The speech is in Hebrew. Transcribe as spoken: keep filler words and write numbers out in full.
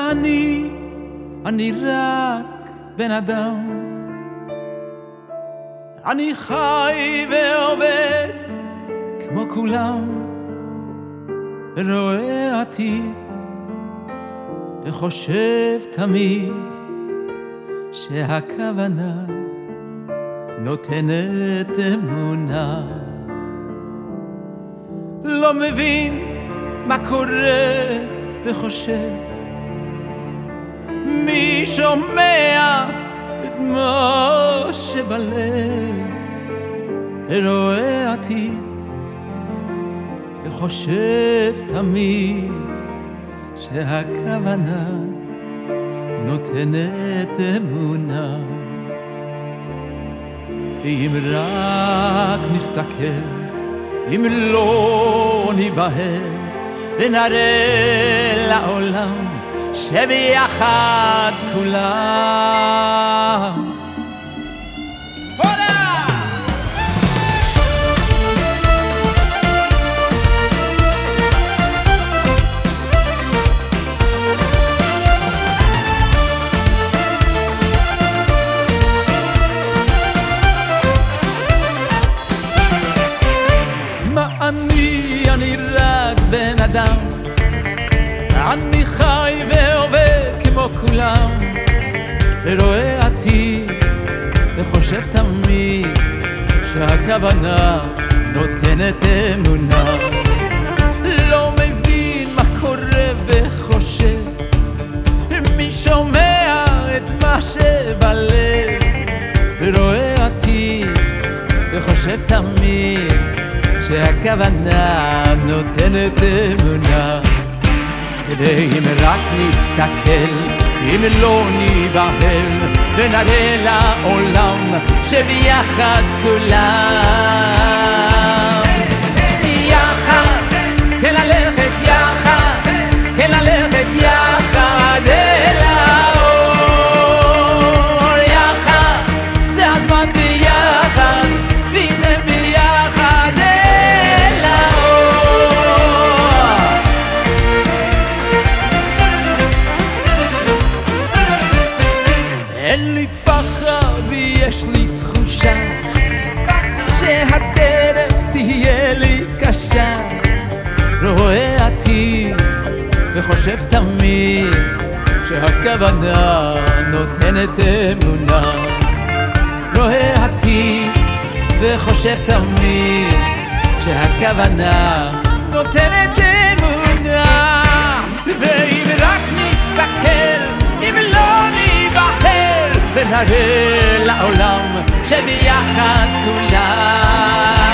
אני, אני רק בן אדם, אני חי ועובד כמו כולם, רואה עתיד וחושב תמיד שהכוונה נותנת אמונה. לא מבין מה קורה וחושב, מי שומע את מה שבלב, רואה עתיד וחושב תמיד שהכוונה נותנת אמונה. אם רק נסתכל, אם לא ניבהל, ונראה לעולם שביחד כולם. אני, אני רק בן אדם, אני חי ועובד כמו כולם, ורואה עתיד וחושב תמיד שהכוונה נותנת אמונה. לא מבין מה קורה וחושב, מי שומע את מה שבלב, ורואה עתיד וחושב תמיד שהכוונה נותנת אמונה. ואם רק נסתכל, אם לא ניבהל, ונראה לעולם שביחד כולם. יחד, כן ללכת יחד, כן ללכת יחד אל האור. יחד, זה הזמן ביחד, ואיתכם ביחד אל האור. אין לי פחד ויש לי תחושה שהדרך תהיה לי קשה. רואה עתיד וחושב תמיד שהכוונה נותנת אמונה. רואה עתיד וחושב תמיד שהכוונה נותנת אמונה. ואם רק נסתכל, אם לא ניבהל, ונראה לעולם שביחד כולם.